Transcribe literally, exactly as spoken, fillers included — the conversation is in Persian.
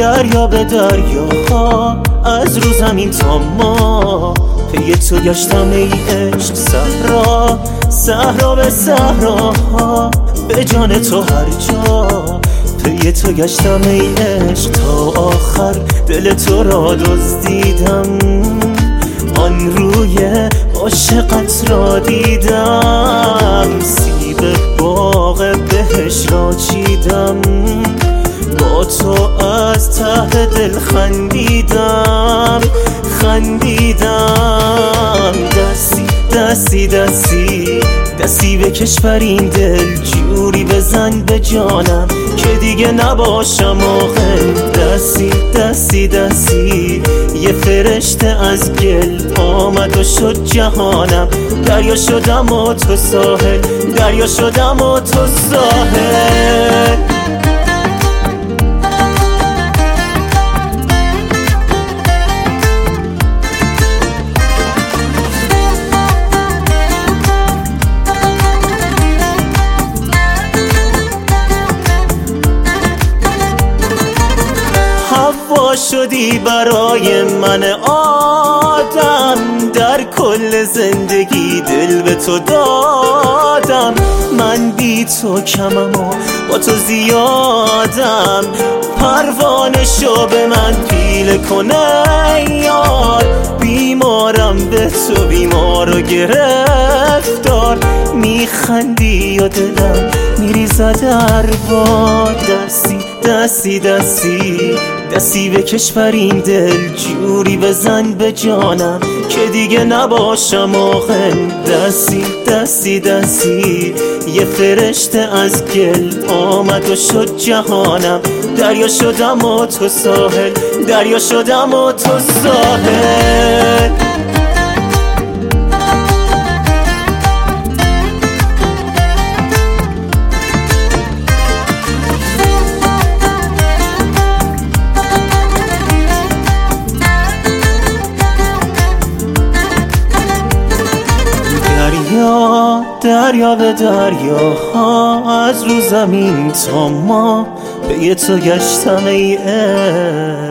دریا به دریا، از رو زمین تا ما پی تو گشتم ای عشق. صحرا صحرا به صحرا، به جان تو هر جا پی تو گشتم ای عشق. تا آخر دل تو را دزدیدم، آن روی عاشقت را دیدم. سیب باغ بهش را چیدم، با تو از ته دل خندیدم خندیدم. دستی دستی دستی دستی بکش بر این دل، جوری بزن به جانم که دیگه نباشم آخر. دستی دستی دستی یه فرشته از گل آمد و شد جهانم. دریا شدم و تو ساحل، دریا شدم و تو ساحل. هوا شدی برای من آدم، در کل زندگی دل به تو دادم. من بی تو کمم و با تو زیادم، پروانه شو به من پیله کنه یار. بیمارم به تو بیمار و گرفتار، میخندی و دلم میریزد در باد. دستی دستی دستی دستی بکش بر این دل، جوری بزن به جانم که دیگه نباشم آخر. دستی دستی دستی یه فرشته از گل آمد و شد جهانم. دریا شدم و تو ساحل، دریا شدم و تو ساحل. دریا دریا به دریا، از رو زمین تا ما پی تو گشتم ای عشق.